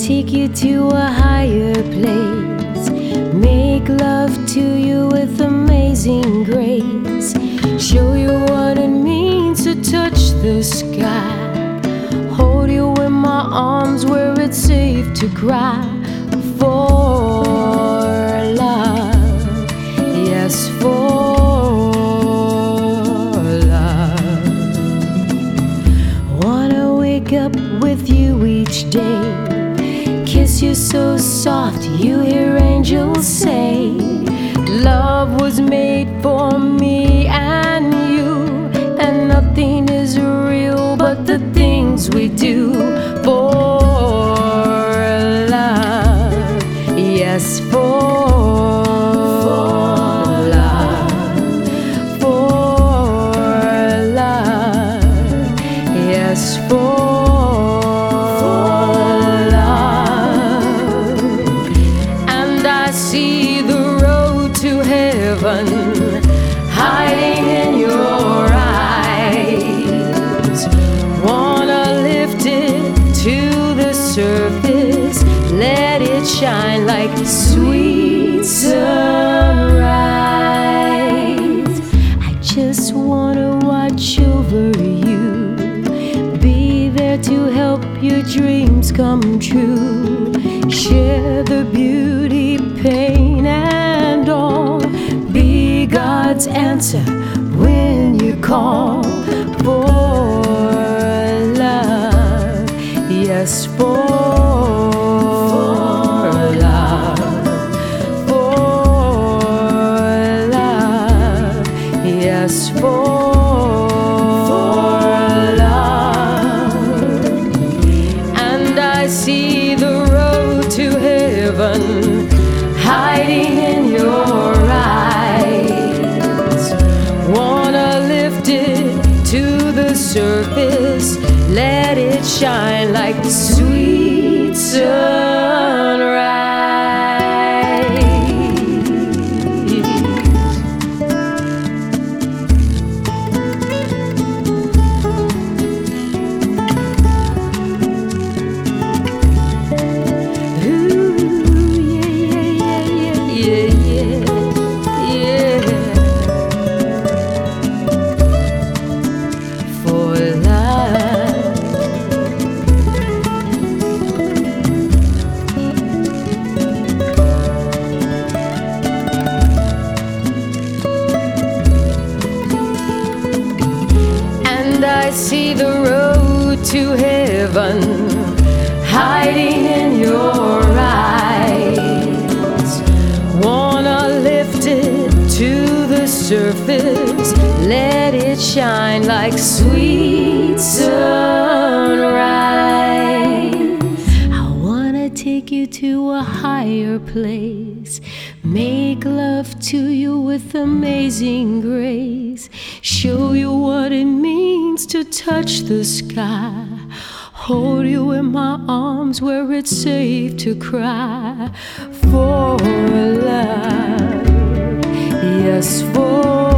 take you to a higher place, make love to you with amazing grace, show you what it means to touch the sky, hold you in my arms where it's safe to cry for love, yes, for love. Wanna wake up with you each day, kiss you so soft you hear angels say, love was made for me and you, and nothing is real but the things we do for love, yes, for love, for love, yes, for see the road to heaven hiding in your eyes. Wanna lift it to the surface, let it shine like sweet sunrise. I just wanna watch over you, be there to help your dreams come true, share the beauty, pain and all, be God's answer when you call for love, yes, for love, for love, yes, for love. And I see the road to heaven hiding in your eyes. Wanna lift it to the surface, let it shine like sweet sunrise. I see the road to heaven hiding in your eyes. Wanna lift it to the surface, let it shine like sweet sunrise. I wanna take you to a higher place, make love to you with amazing grace, show you what it means to touch the sky, hold you in my arms where it's safe to cry for love, yes, for